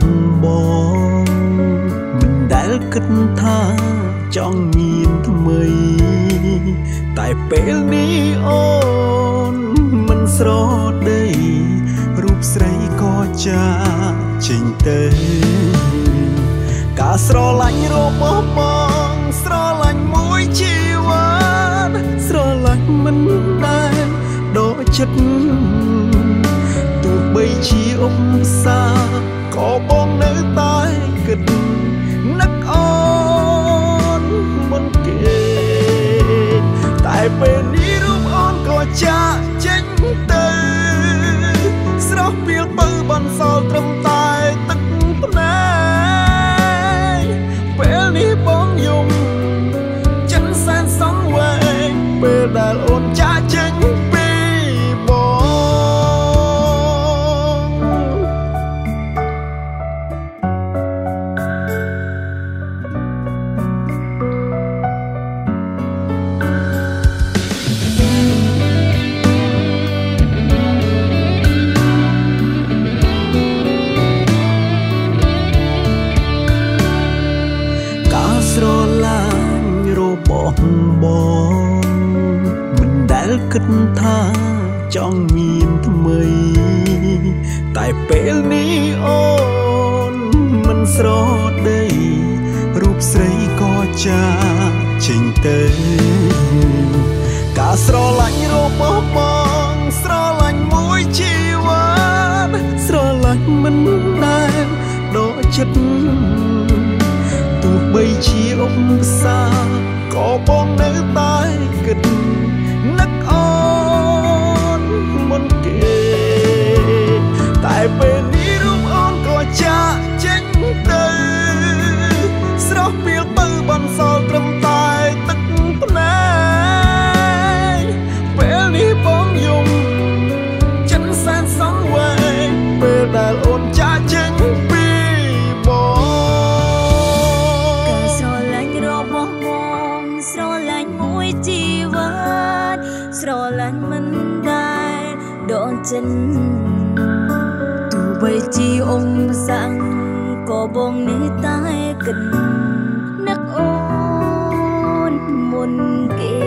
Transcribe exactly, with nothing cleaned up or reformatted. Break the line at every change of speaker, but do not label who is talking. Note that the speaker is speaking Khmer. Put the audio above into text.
បងមិនដែលគិតថាចង់មានថ្មីតែពេលនេះអូនមិនស្រដីរូបស្រីក៏ចាចេញទៅការស្រឡាញ់របស់បងស្រឡាញ់មួយជីវិតស្រឡាញ់មិនដែលដកចិត្តទោះបីជាឧបសគ្គក៏បងនៅតែគិតនឹកអូនមុនគេតែពេលនេះរូបអូនក៏ចាកចេញទៅស្រស់ពីលបើបន្សល់ត្រឹមតែទឹកភ្នែកពេលនេះបងយំចិនសែនសង្វេគពេលដែលអូនចាកចេញពីស្រឡាញ់របស់បងមិនដែលគិតថាចង់មានថ្មីតែពេលនេះអូនមិនស្រដីរូបស្រីក៏ចាកចេញទៅការស្រឡាញ់របស់បងស្រឡាញ់មួយជីវិតស្រឡាញ់មិនដែលដកចិត្តទោះបីជាឧបសគ្គក៏បងនៅតែគិតនឹកអូនមុនគេតែពេលនេះរូបអូនក៏ចាកចេញទៅស្រស់ពីលបើបន្សល់ត្រឹមតែទឹកភ្នែកពេលនេះបងយំចិនសែនសង្វេគពេលដែលអូនចាកចេញពីស្រឡាញ់មិនដែលដកចិត្តទោះបីជាអ៊ំសាំងក៏បងនៅតែគិតនឹកអូនមុនគេ